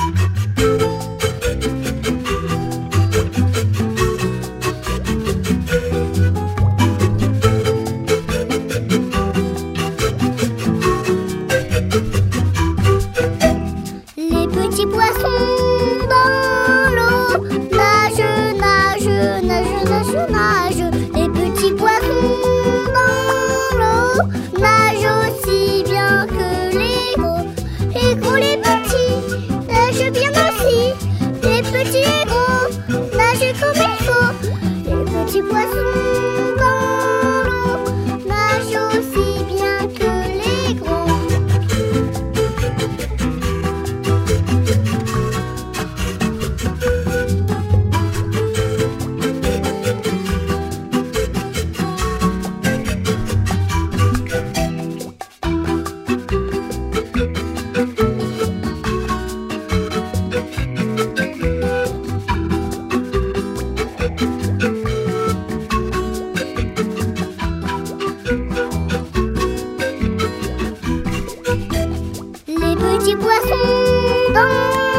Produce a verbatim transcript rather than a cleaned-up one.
Les petits poissons dans l'eau nagent, nagent, nagent, nagent, nagent. Les petits poissons dans l'eau nagent aussi bien que les gros. Les gros, les petits nagent bien aussi. Les petits et gros nagent comme il faut. Les petits poissons dans l'eau nagent aussi bien que les gros. Les petits poissons dans